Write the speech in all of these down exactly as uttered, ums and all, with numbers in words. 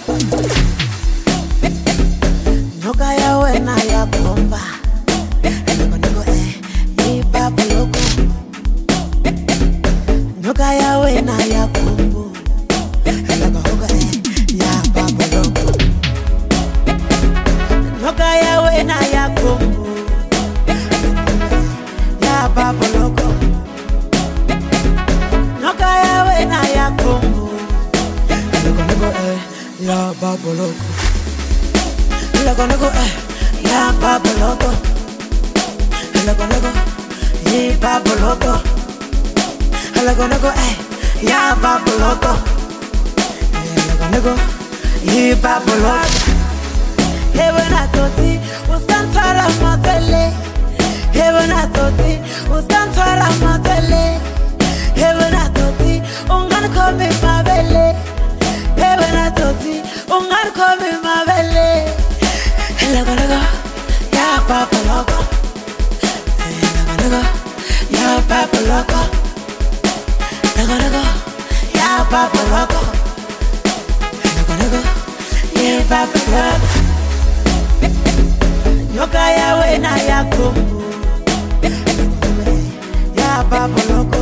Nyoka ya wena ya bomba. Nego nego eh, ye baba loco. Nyoka ya wena ya bombo. Nego nego eh, ya baba loco. Nyoka ya wena ya bombo. Ya baba loco. Nyoka ya wena ya bombo. Nego nego eh, ya baba loco. Loco loco eh, ya baba loco. Loco loco, yeah baba loco. Loco loco eh, ya baba loco. Loco loco, yeah baba loco. Hey when I toti, ustan para matele. Hey when I toti, ustan para matele. Hey when I toti, ungan come mabele. Hey when I toti, ungan come mabele. Loco loco, ya baba loco. Loco loco, ya baba loco. Loco loco, ya baba loco. Loco loco, ya baba loco. Nyoka ya wena ya kombo. Ya baba loco.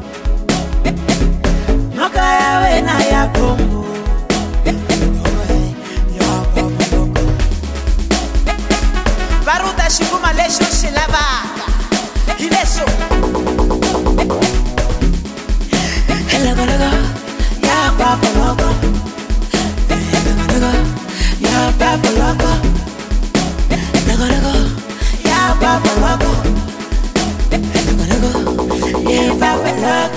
Nyoka ya wena ya kombo. Baruda shikuma lesho shilabaka. Hileso. Loco loco, ya baba loco. Loco loco, ya baba loco. Loco loco, ya baba loco. Loco loco, ya baba loco.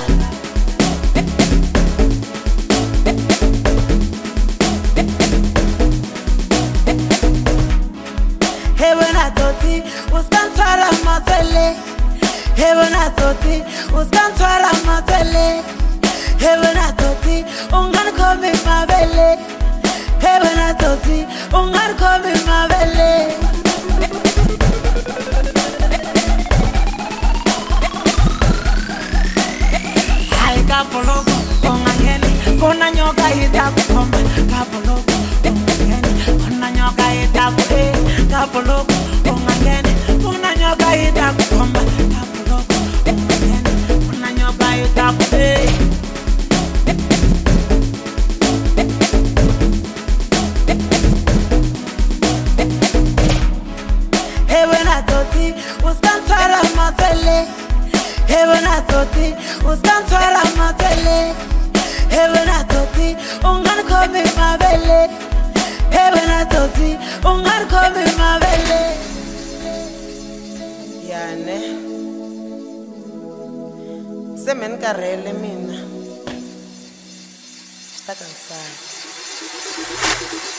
Hey when I toti, ustan para matele. Hey when I toti, ustan para matele. Hey when I toti, ungan come mabele. Hey when I toti, ungan come mabele. Ay kapologo, ongangeni, kona nyoka ita kumba. Kapologo, ongangeni, kona nyoka ita kumba. Kapologo, ongangeni, kona nyoka ita kumba. Kapologo, ongangeni, kona nyoka ita kumba. Hey when I toti, ustan para matele. Hey when I toti, ustan para matele. Hey when I toti, ungan come mabele. Hey when I toti, ungan come mabele. Yane, semen karele mina. Está cansado.